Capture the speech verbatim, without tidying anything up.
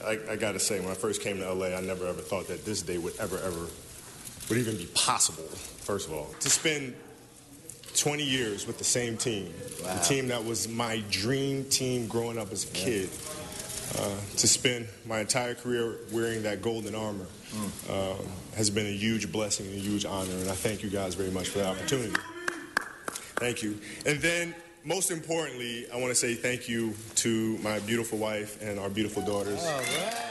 I, I got to say, when I first came to L A, I never ever thought that this day would ever, ever, would even be possible, first of all. To spend twenty years with the same team, wow. the team that was my dream team growing up as a kid, yeah. uh, to spend my entire career wearing that golden armor mm. um, has been a huge blessing and a huge honor, and I thank you guys very much for the opportunity. Thank you. And then, most importantly, I want to say thank you to my beautiful wife and our beautiful daughters. All right.